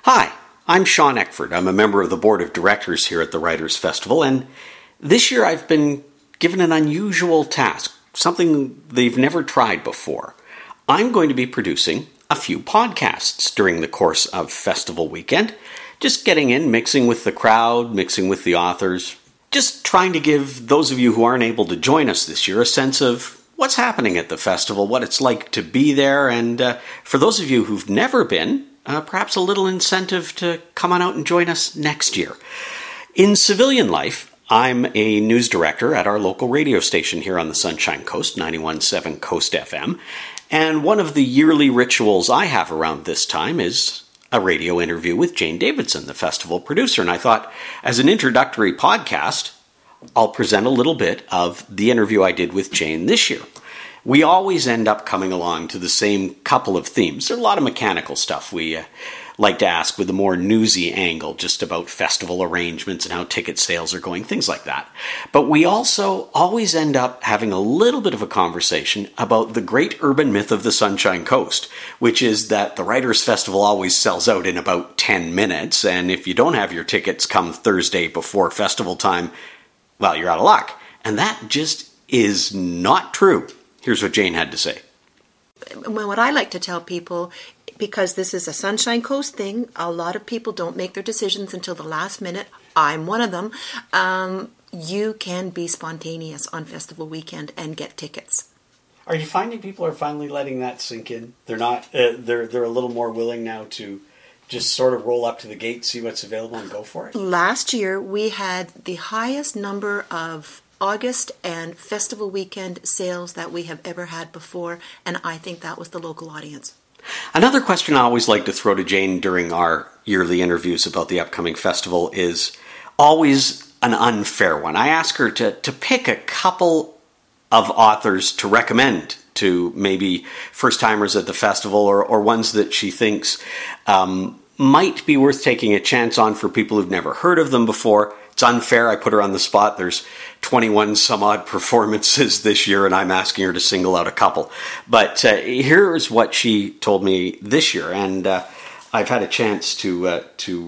Hi, I'm Sean Eckford. I'm a member of the board of directors here at the Writers' Festival, and this year I've been given an unusual task, something they've never tried before. I'm going to be producing a few podcasts during the course of festival weekend, just getting in, mixing with the crowd, mixing with the authors, just trying to give those of you who aren't able to join us this year a sense of what's happening at the festival, what it's like to be there, and for those of you who've never been, perhaps a little incentive to come on out and join us next year. In civilian life, I'm a news director at our local radio station here on the Sunshine Coast, 91.7 Coast FM, and one of the yearly rituals I have around this time is a radio interview with Jane Davidson, the festival producer, and I thought, as an introductory podcast, I'll present a little bit of the interview I did with Jane this year. We always end up coming along to the same couple of themes. There's a lot of mechanical stuff we like to ask with a more newsy angle, just about festival arrangements and how ticket sales are going, things like that. But we also always end up having a little bit of a conversation about the great urban myth of the Sunshine Coast, which is that the Writers' Festival always sells out in about 10 minutes, and if you don't have your tickets come Thursday before festival time, well, you're out of luck. And that just is not true. Here's what Jane had to say. What I like to tell people, because this is a Sunshine Coast thing, a lot of people don't make their decisions until the last minute. I'm one of them. You can be spontaneous on festival weekend and get tickets. Are you finding people are finally letting that sink in? They're not. They're a little more willing now to just sort of roll up to the gate, see what's available, and go for it? Last year, we had the highest number of August and festival weekend sales that we have ever had before, and I think that was the local audience. Another question I always like to throw to Jane during our yearly interviews about the upcoming festival is always an unfair one. I ask her to pick a couple of authors to recommend to maybe first-timers at the festival or ones that she thinks might be worth taking a chance on for people who've never heard of them before. It's unfair. I put her on the spot. There's 21 some odd performances this year, and I'm asking her to single out a couple. But here's what she told me this year, and I've had a chance to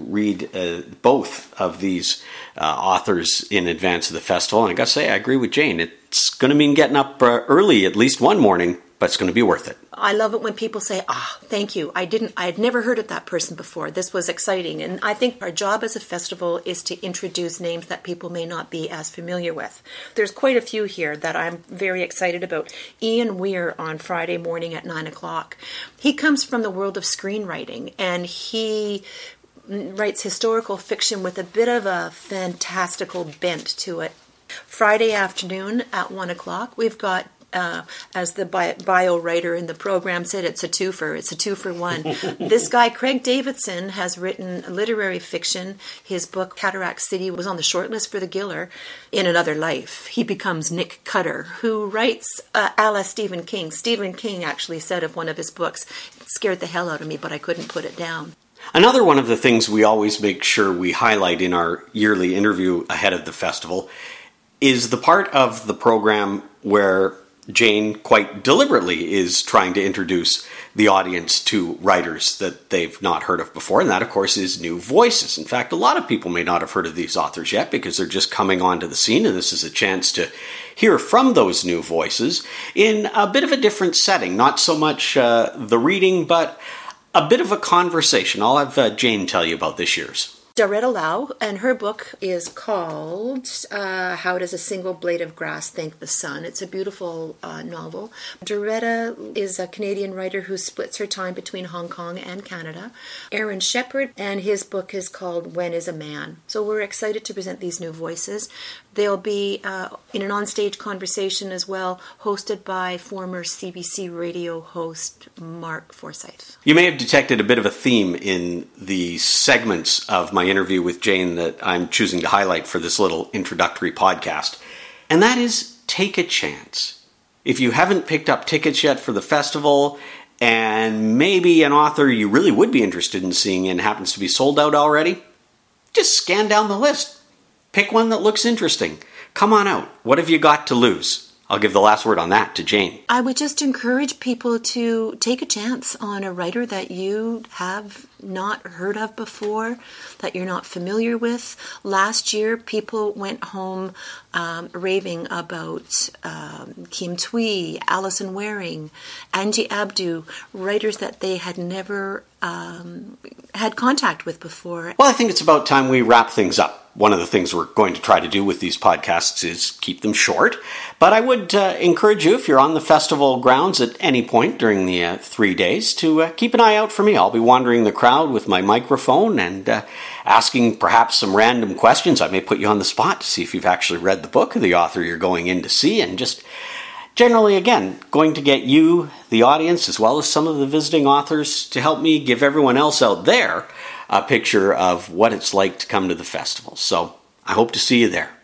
read both of these authors in advance of the festival, and I got to say, I agree with Jane. It's going to mean getting up early at least one morning, but it's going to be worth it. I love it when people say, thank you. I had never heard of that person before. This was exciting. And I think our job as a festival is to introduce names that people may not be as familiar with. There's quite a few here that I'm very excited about. Ian Weir on Friday morning at 9 o'clock. He comes from the world of screenwriting, and he writes historical fiction with a bit of a fantastical bent to it. Friday afternoon at 1 o'clock, we've got as the bio writer in the program said, it's a twofer. It's a 2-for-1. This guy, Craig Davidson, has written literary fiction. His book, Cataract City, was on the shortlist for the Giller. In another life, he becomes Nick Cutter, who writes a la Stephen King. Stephen King actually said of one of his books, it scared the hell out of me, but I couldn't put it down. Another one of the things we always make sure we highlight in our yearly interview ahead of the festival is the part of the program where Jane quite deliberately is trying to introduce the audience to writers that they've not heard of before, and that, of course, is new voices. In fact, a lot of people may not have heard of these authors yet because they're just coming onto the scene, and this is a chance to hear from those new voices in a bit of a different setting. Not so much the reading, but a bit of a conversation. I'll have Jane tell you about this year's. Doretta Lau, and her book is called How Does a Single Blade of Grass Thank the Sun? It's a beautiful novel. Doretta is a Canadian writer who splits her time between Hong Kong and Canada. Aaron Shepard, and his book is called When is a Man? So we're excited to present these new voices. They'll be in an onstage conversation as well, hosted by former CBC radio host Mark Forsyth. You may have detected a bit of a theme in the segments of my interview with Jane that I'm choosing to highlight for this little introductory podcast, and that is take a chance. If you haven't picked up tickets yet for the festival, and maybe an author you really would be interested in seeing and happens to be sold out already, just scan down the list. Pick one that looks interesting. Come on out. What have you got to lose? I'll give the last word on that to Jane. I would just encourage people to take a chance on a writer that you have not heard of before, that you're not familiar with. Last year, people went home raving about Kim Twee, Alison Waring, Angie Abdu, writers that they had never had contact with before. Well, I think it's about time we wrap things up. One of the things we're going to try to do with these podcasts is keep them short. But I would encourage you, if you're on the festival grounds at any point during the 3 days, to keep an eye out for me. I'll be wandering the crowd with my microphone and asking perhaps some random questions. I may put you on the spot to see if you've actually read the book of the author you're going in to see, and just generally, again, going to get you, the audience, as well as some of the visiting authors, to help me give everyone else out there a picture of what it's like to come to the festival. So I hope to see you there.